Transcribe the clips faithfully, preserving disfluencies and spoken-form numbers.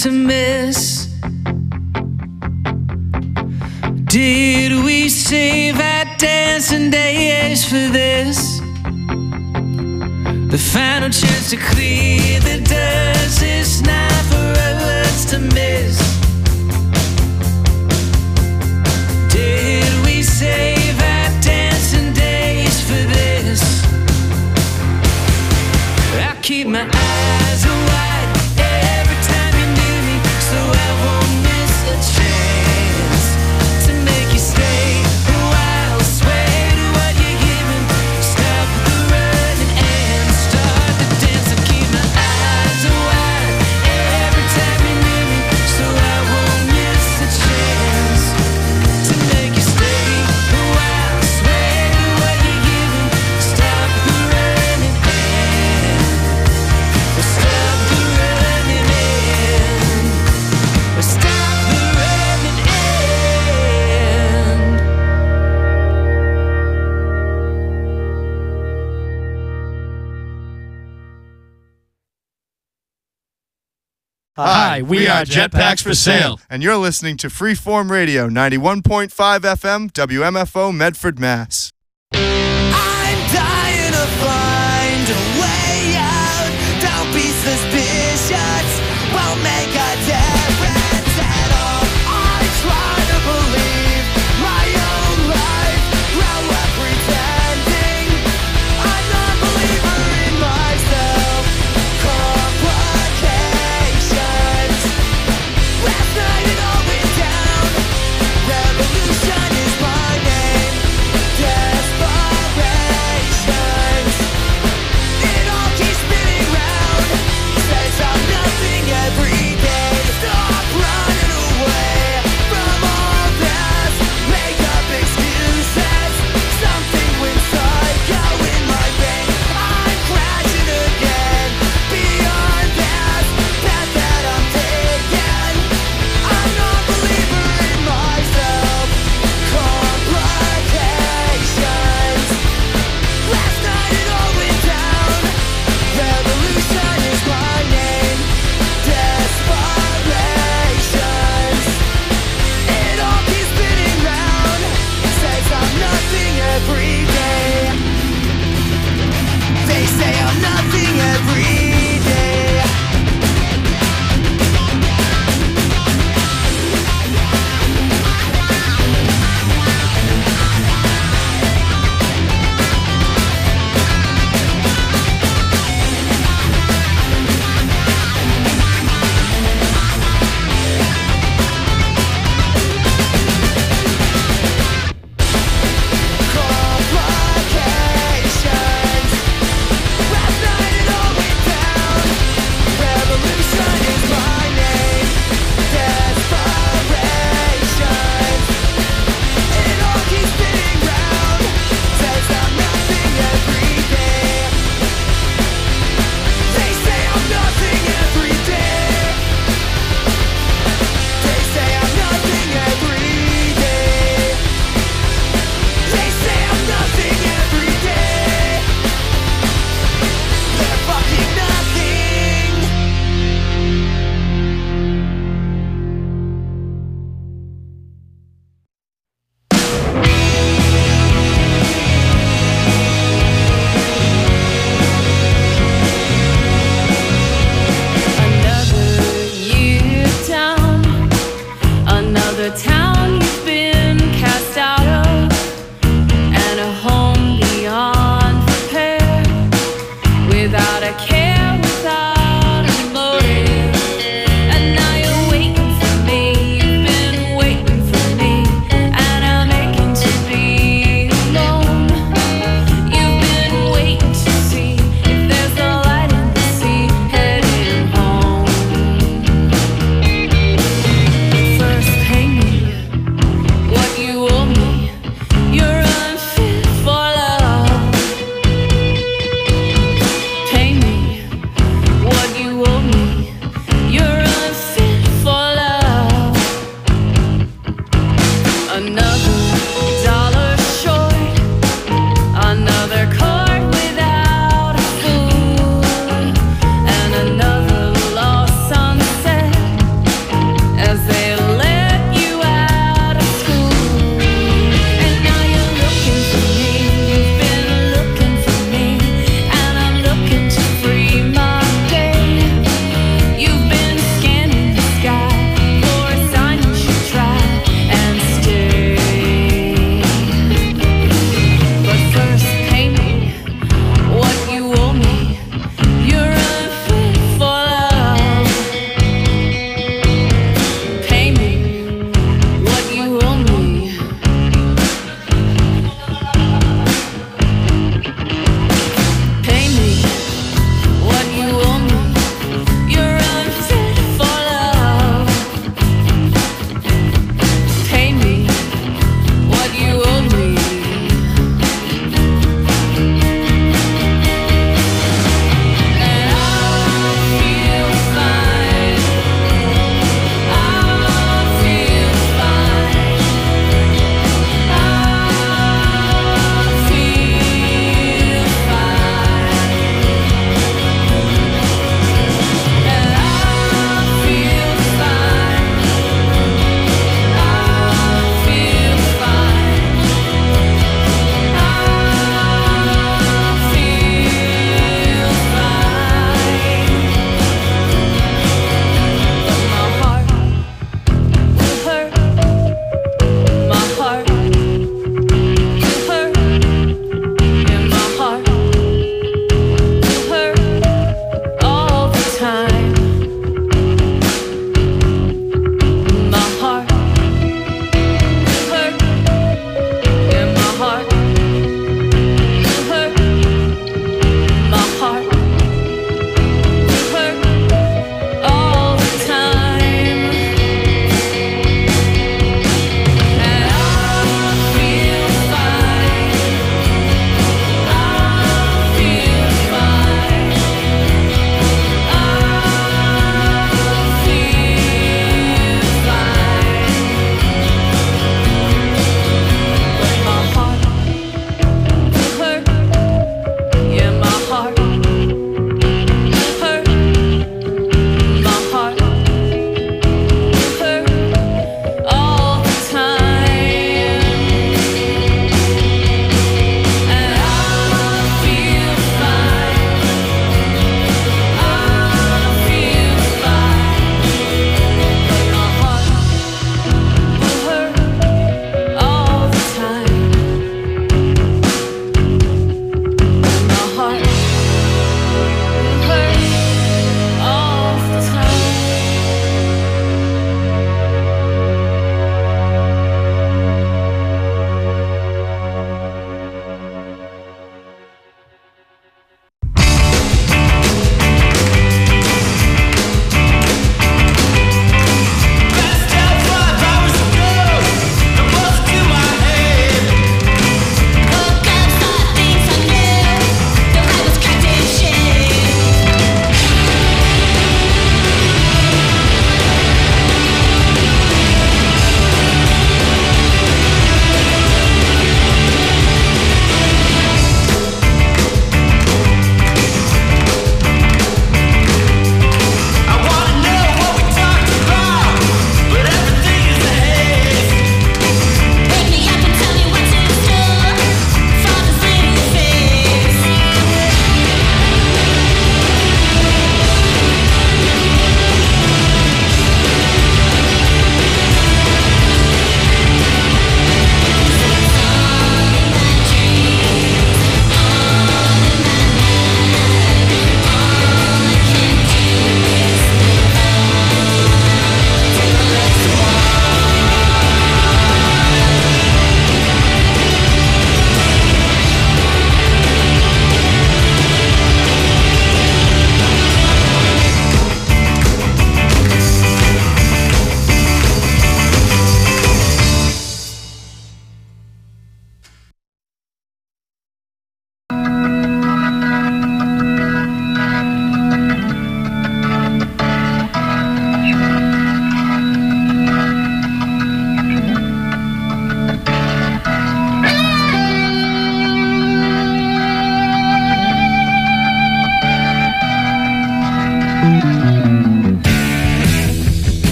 to miss? Did we save our dancing days for this? The final chance to clear the dust is not for us to miss. Did we save our dancing days for this? I keep my eyes wide every time you're near me, so I won't miss a chance to make you stay a while. Swear to what you're giving, stop the running and start the dance. I keep my eyes wide every time you're near me, so I won't miss a chance to make you stay a while. Swear to what you're giving, stop the running and stop the running and stop the running end. Hi, we are Jetpacks for Sale. And you're listening to Freeform Radio, ninety-one point five F M, W M F O, Medford, Mass. I'm dying to find a way out. Don't be suspicious, won't make a difference at all. I try to believe my own life, grow up pretending I'm not a believer in myself. Complications. Last night it all went down. Revolution is my name. Desperations. It all keeps spinning round. Says I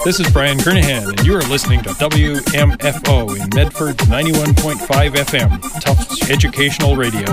This is Brian Kernahan, and you are listening to W M F O in Medford's ninety-one point five F M, Tufts Educational Radio.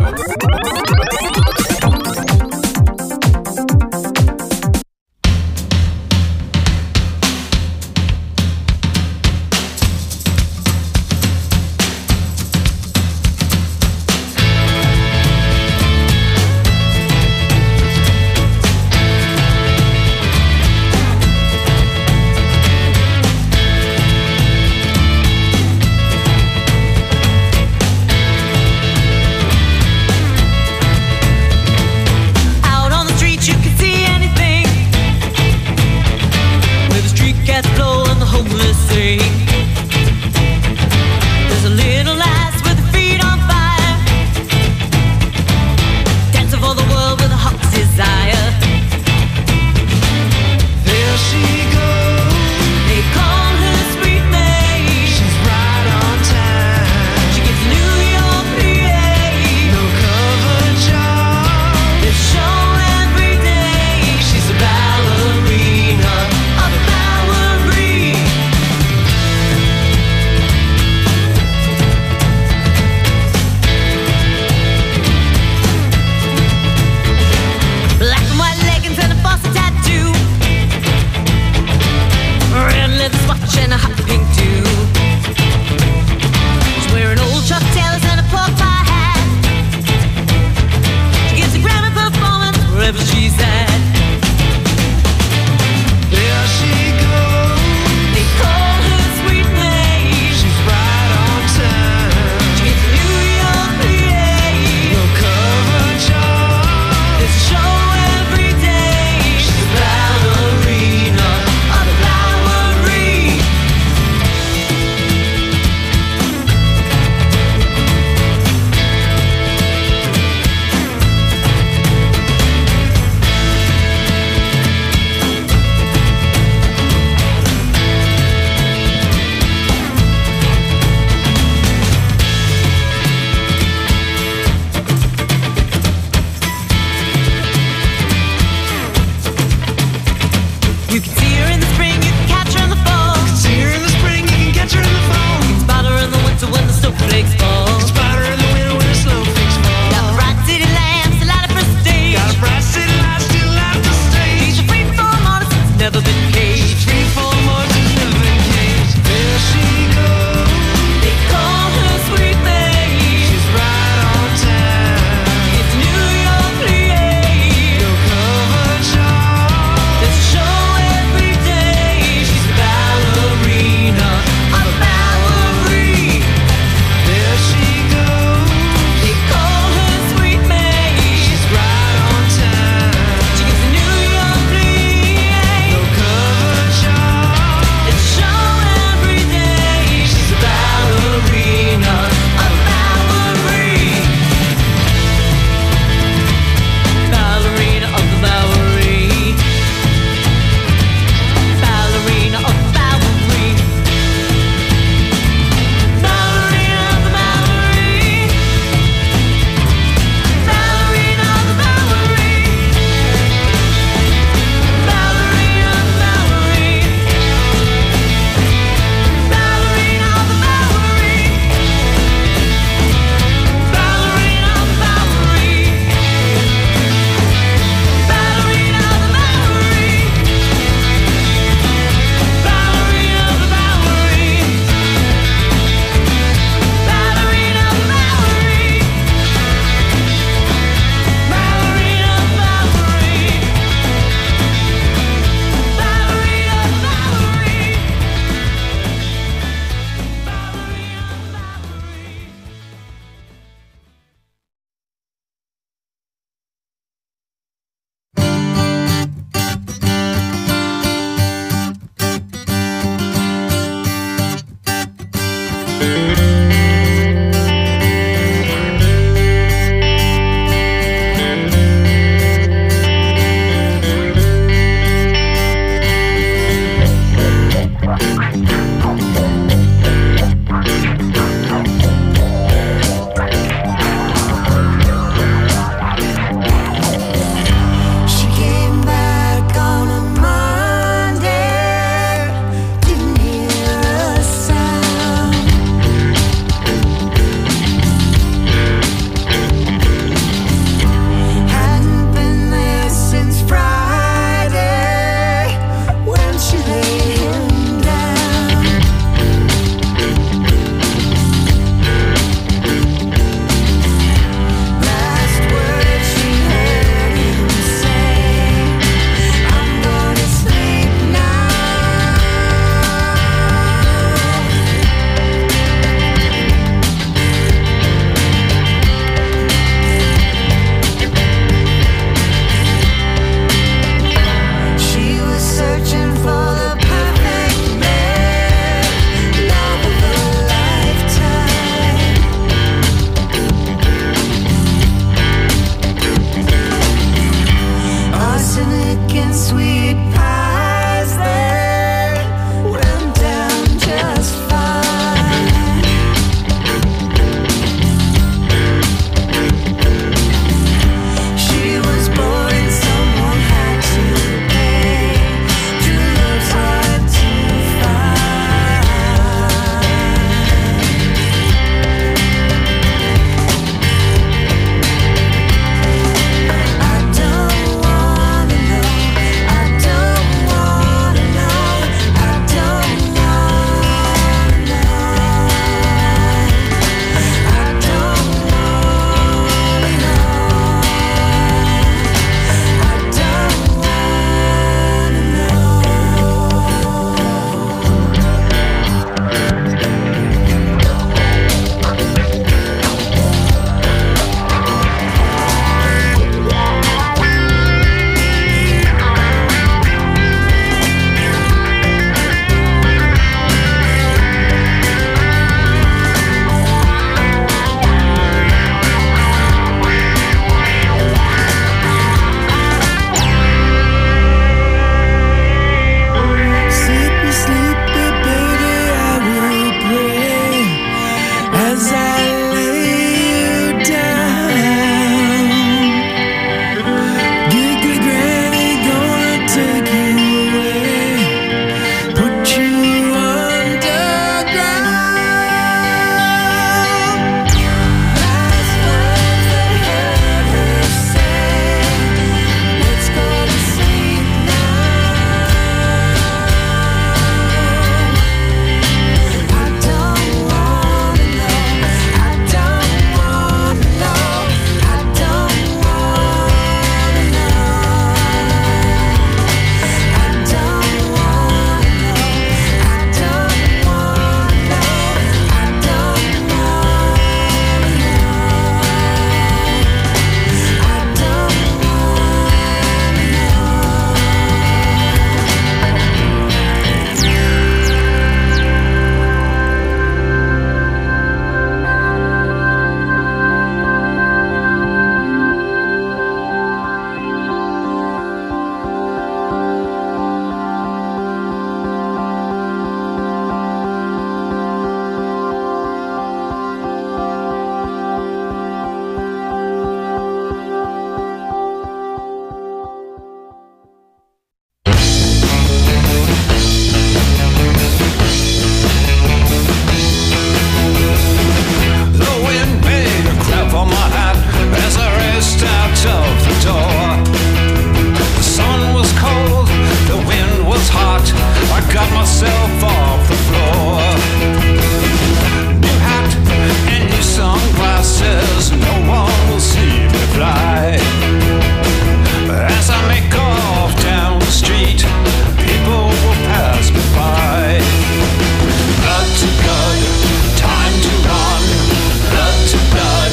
myself off the floor. New hat and new sunglasses, no one will see me fly. As I make off down the street, people will pass me by. Blood to blood, time to run. Blood to blood,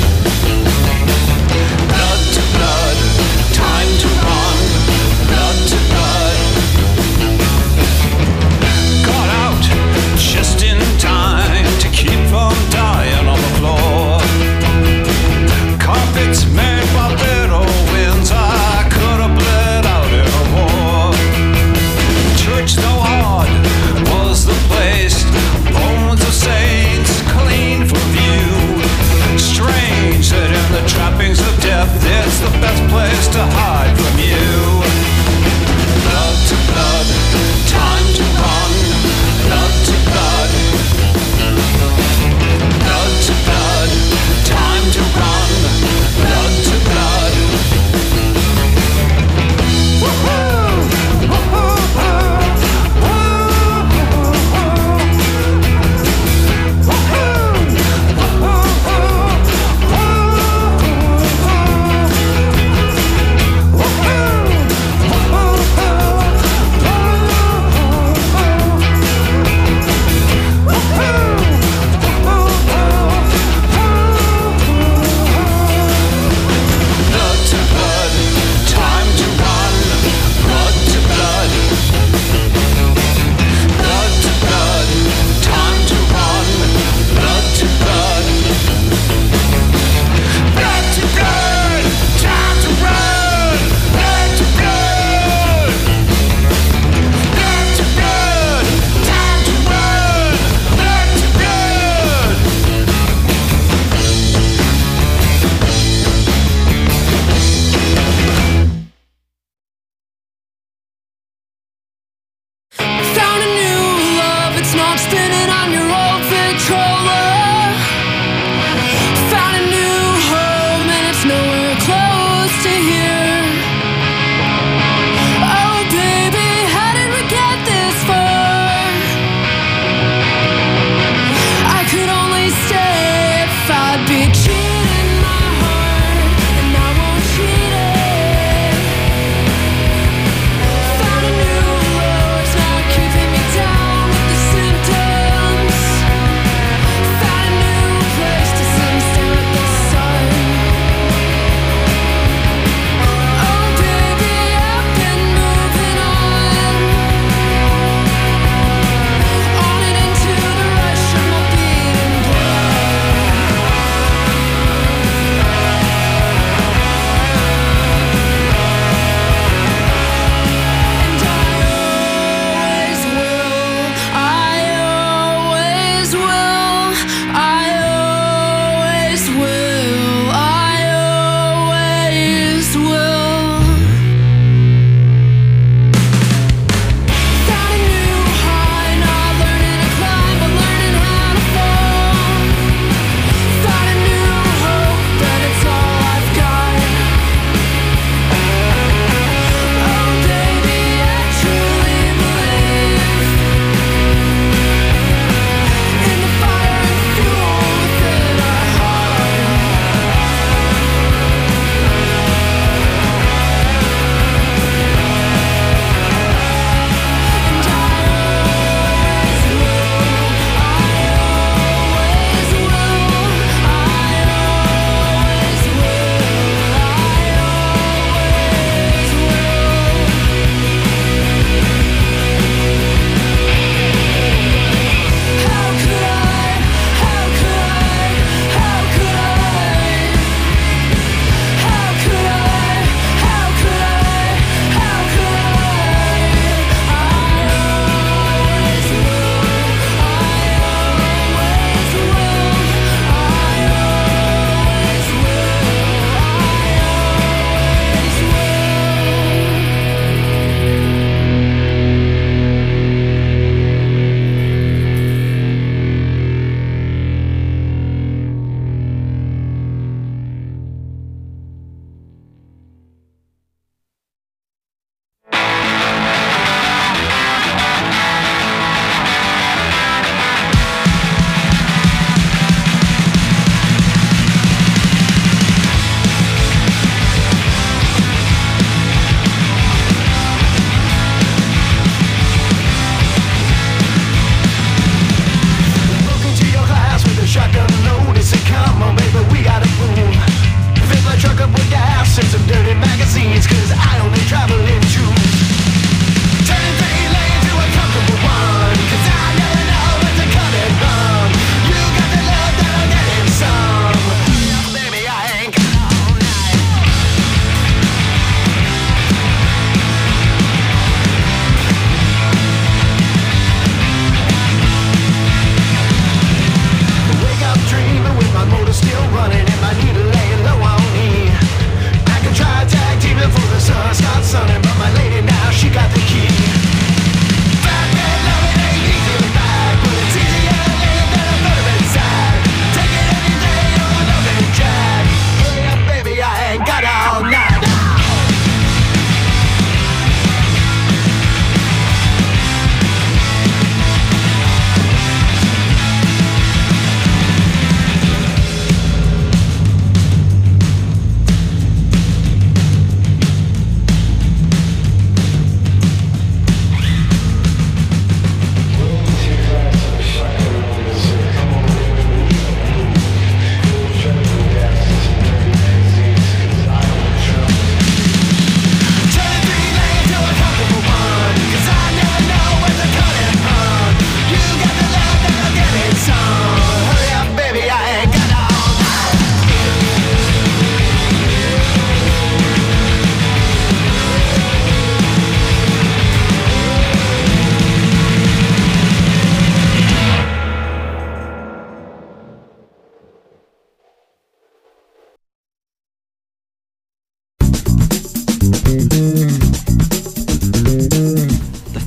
blood to blood, time to run. Blood to blood. Got out just in time to keep from dying on the floor. Carpets made by little winds, I could have bled out in a war. Church, though hard, was the place. Bones of saints clean for view. Strange that in the trappings of death, it's the best place to hide from you. Blood to blood, time to run. Blood to blood, blood to blood, time to run. Blood to blood. Woohoo! Woohoo!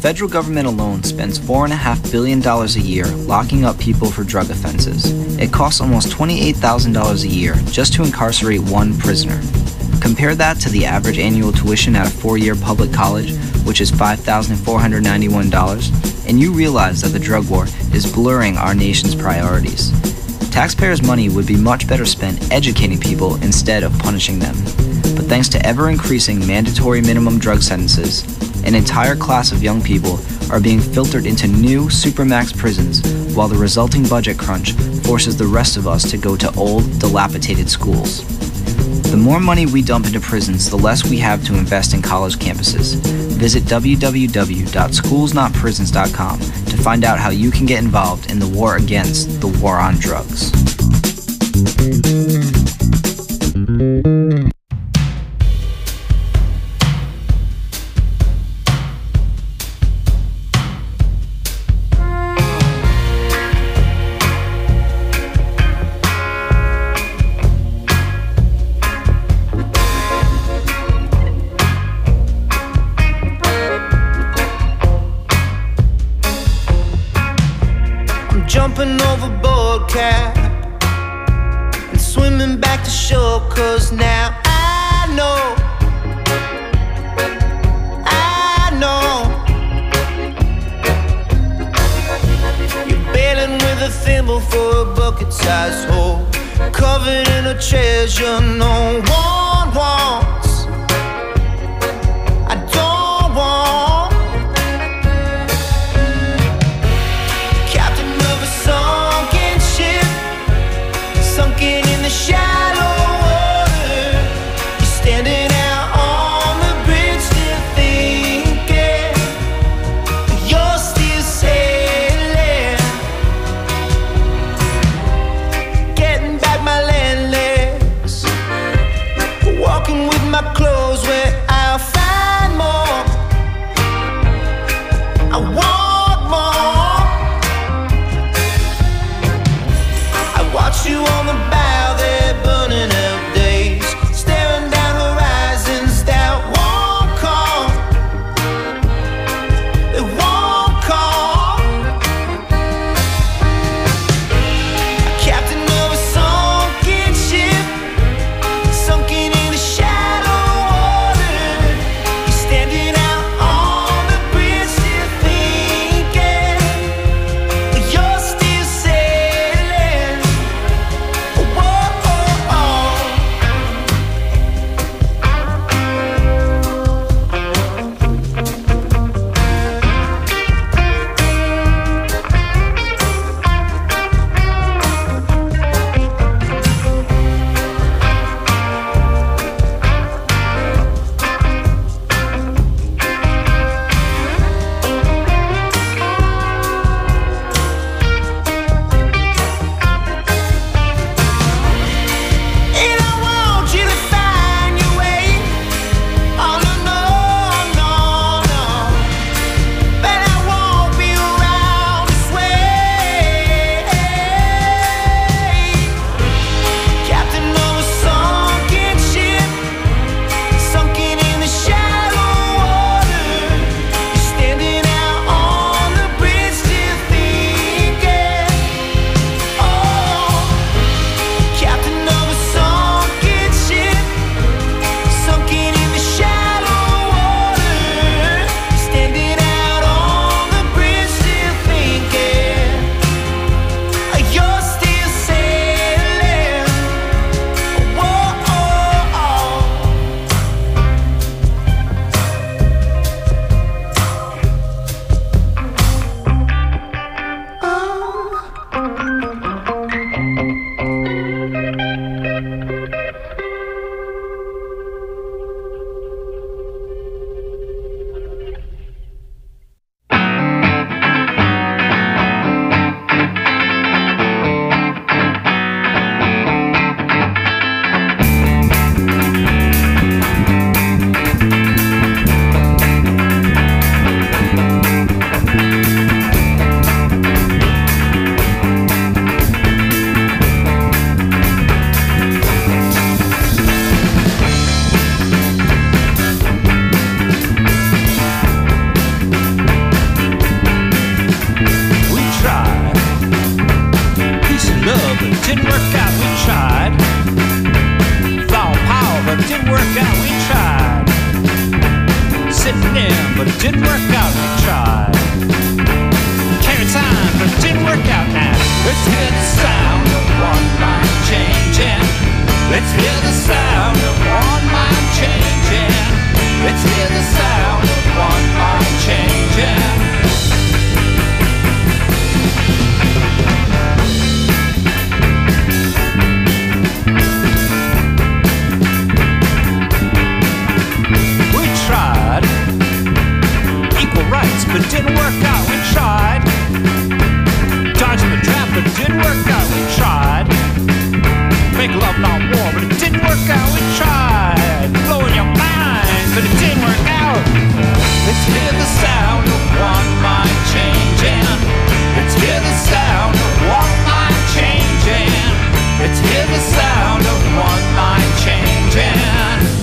federal government alone spends four point five billion dollars a year locking up people for drug offenses. It costs almost twenty-eight thousand dollars a year just to incarcerate one prisoner. Compare that to the average annual tuition at a four-year public college, which is five thousand four hundred ninety-one dollars, and you realize that the drug war is blurring our nation's priorities. Taxpayers' money would be much better spent educating people instead of punishing them. But thanks to ever-increasing mandatory minimum drug sentences, an entire class of young people are being filtered into new supermax prisons, while the resulting budget crunch forces the rest of us to go to old, dilapidated schools. The more money we dump into prisons, the less we have to invest in college campuses. Visit w w w dot schools not prisons dot com to find out how you can get involved in the war against the war on drugs. Jumping overboard, Cap, and swimming back to shore, 'cause now I know, I know you're bailing with a thimble for a bucket-sized hole, covered in a treasure no one wants. I don't want in the shallow water. You're standing out on the bridge, still thinking you're still sailing. Getting back my land legs, walking with my it didn't work out. We tried. Make love, not war, but it didn't work out. We tried. Blowing your mind, but it didn't work out. Let's hear the sound of one mind changing. Let's hear the sound of one mind changing. Let's hear the sound of one mind changing.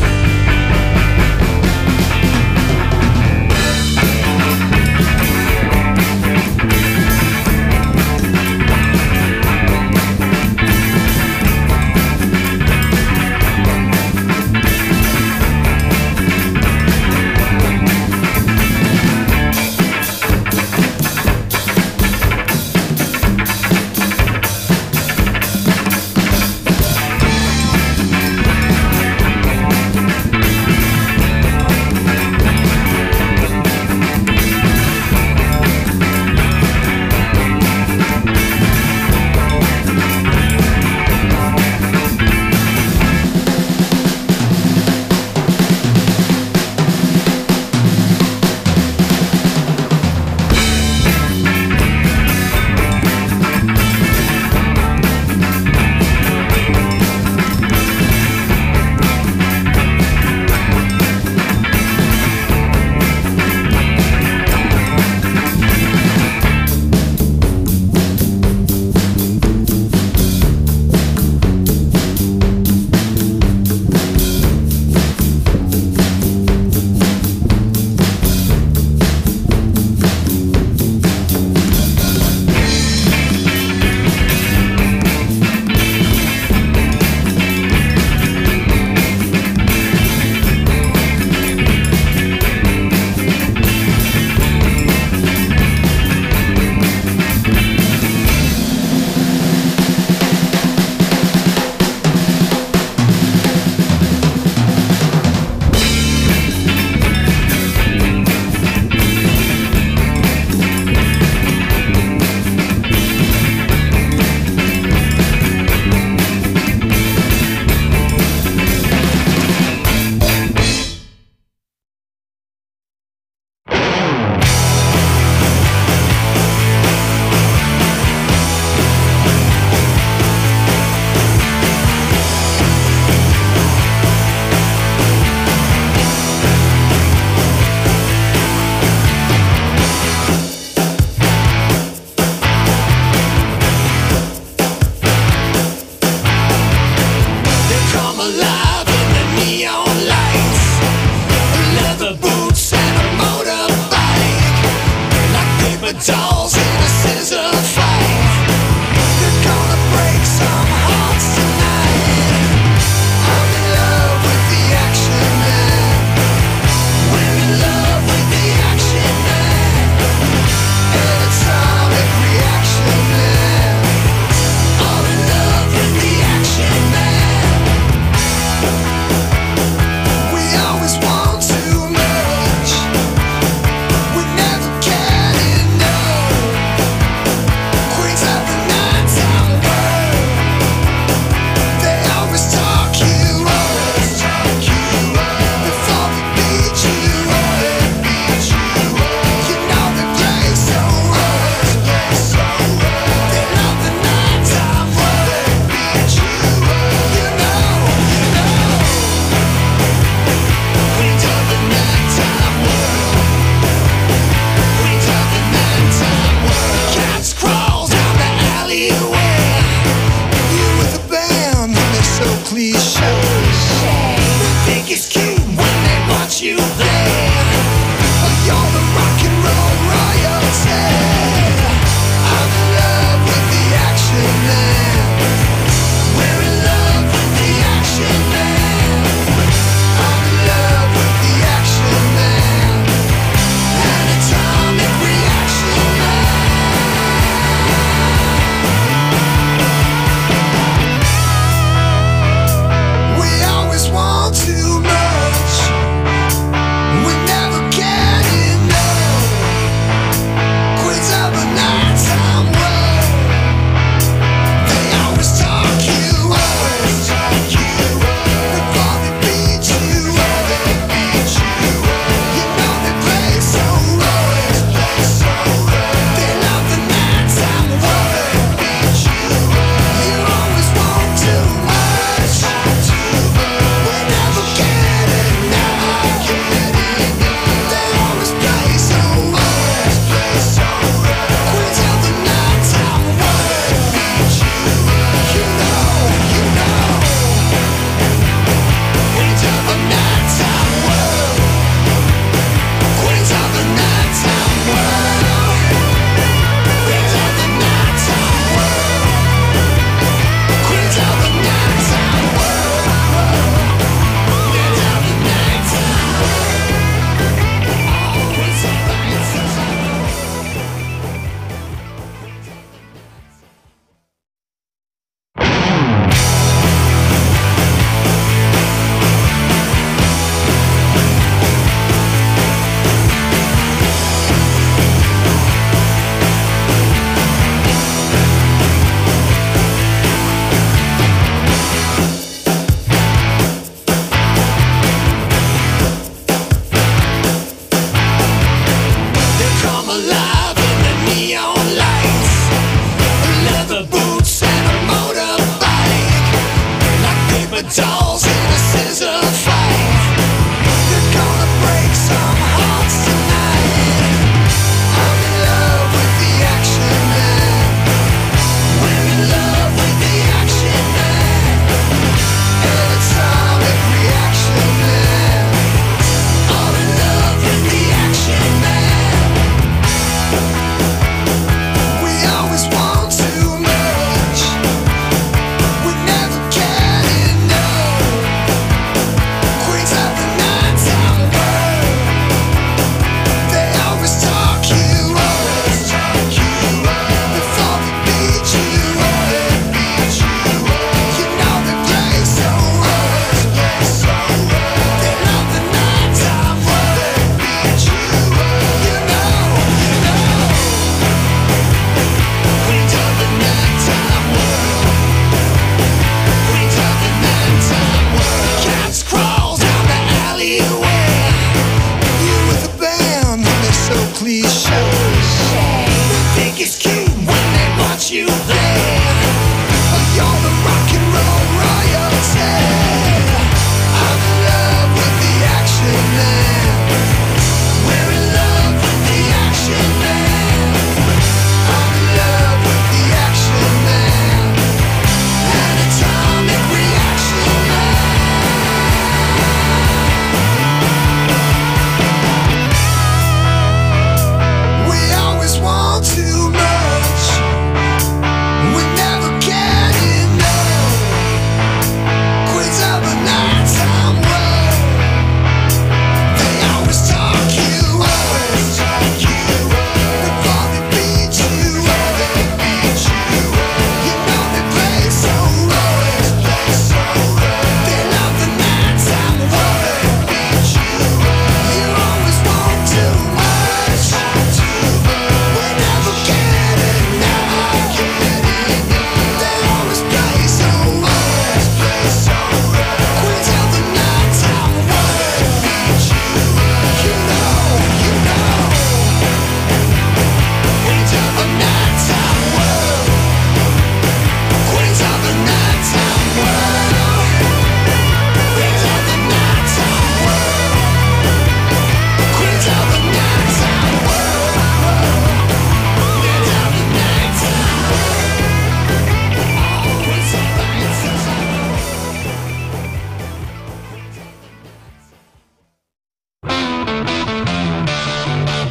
We never can enough.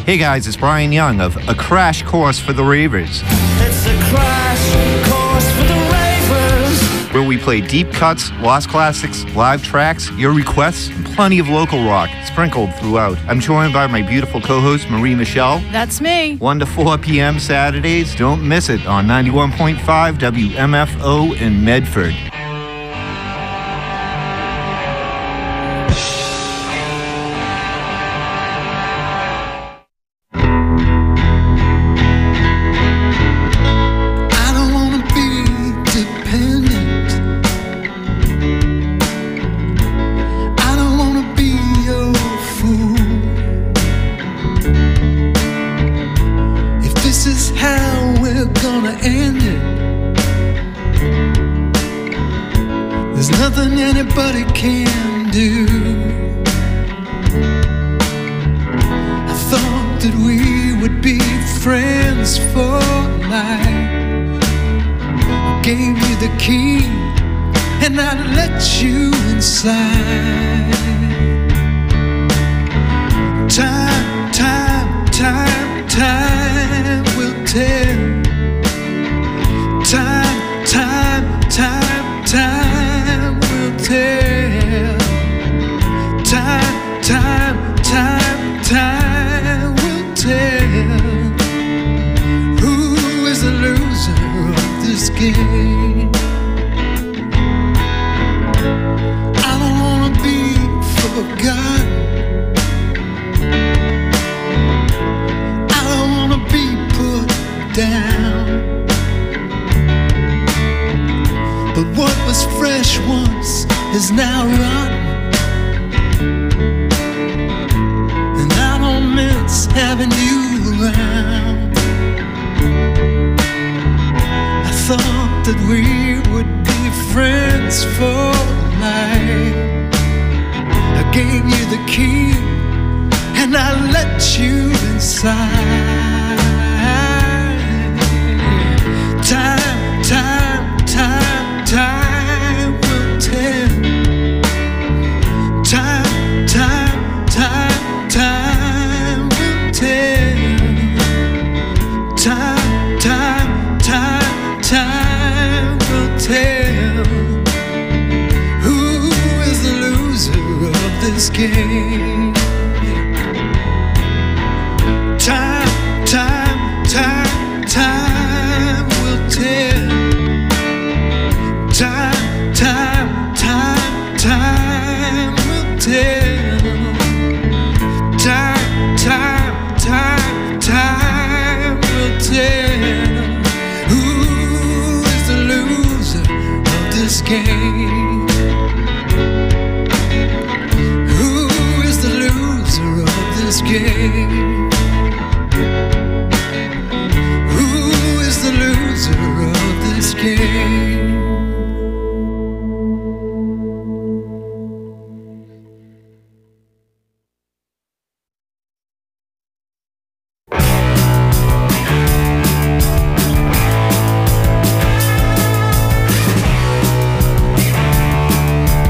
Hey guys, it's Brian Young of A Crash Course for the Ravers. It's a crash course for the ravers. Where we play deep cuts, lost classics, live tracks, your requests, and plenty of local rock sprinkled throughout. I'm joined by my beautiful co-host, Marie Michelle. That's me. one to four p.m. Saturdays. Don't miss it on ninety-one point five W M F O in Medford.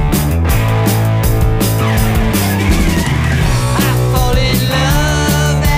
I fall in love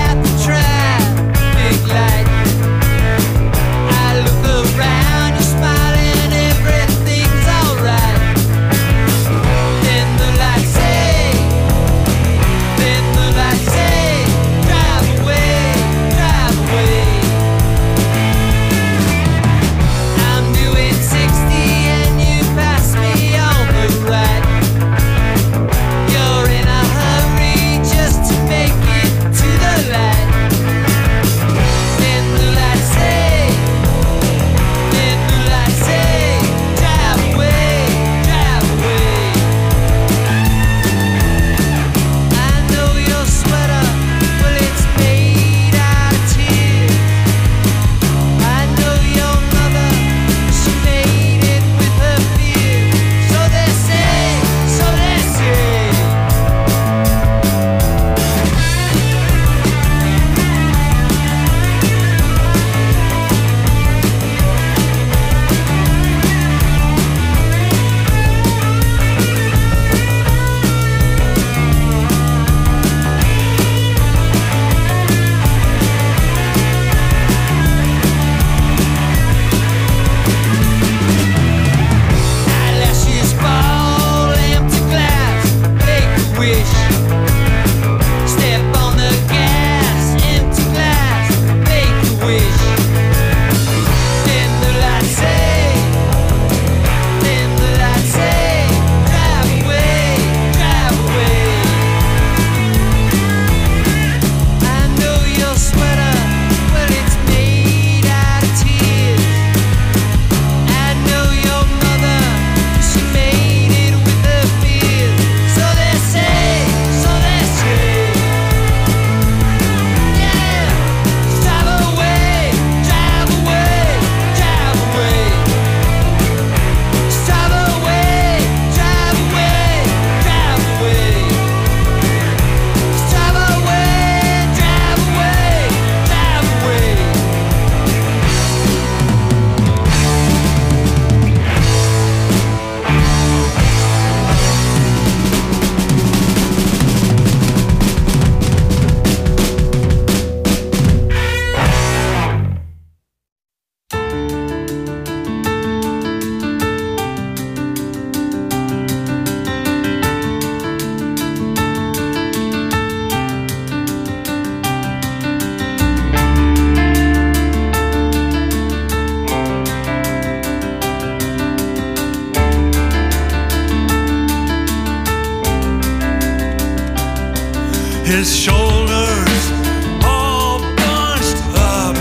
his shoulders all bunched up.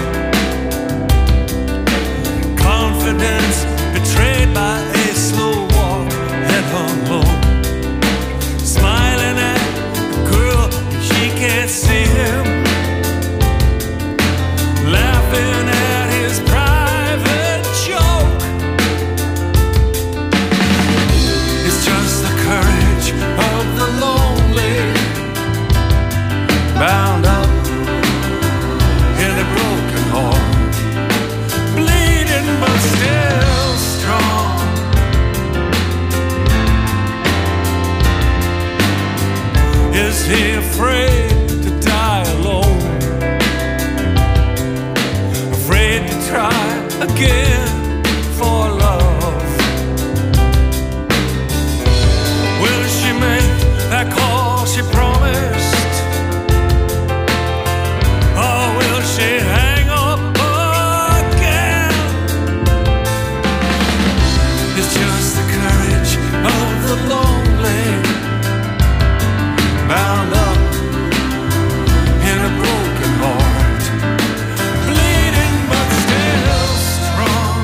Confidence betrayed by a slow walk, head hung low. Smiling at the girl, she can't see him. Laughing at his private joke. It's just the courage of the lonely, bound up in a broken heart, bleeding but still strong. Is he afraid to die alone? Afraid to try again for love? Will she make that call she promised? Or will she hang up again? It's just the courage of the lonely, bound up in a broken heart, bleeding but still strong.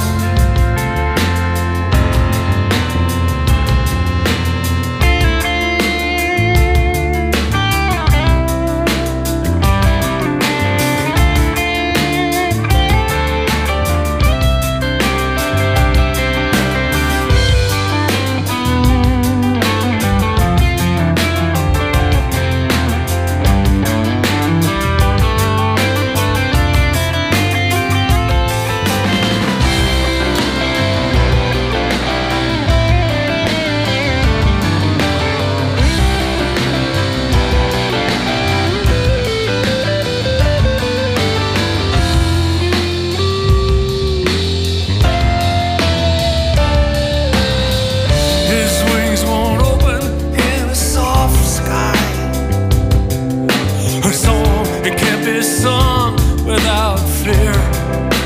His wings won't open in a soft sky. Her song, it can't be sung without fear.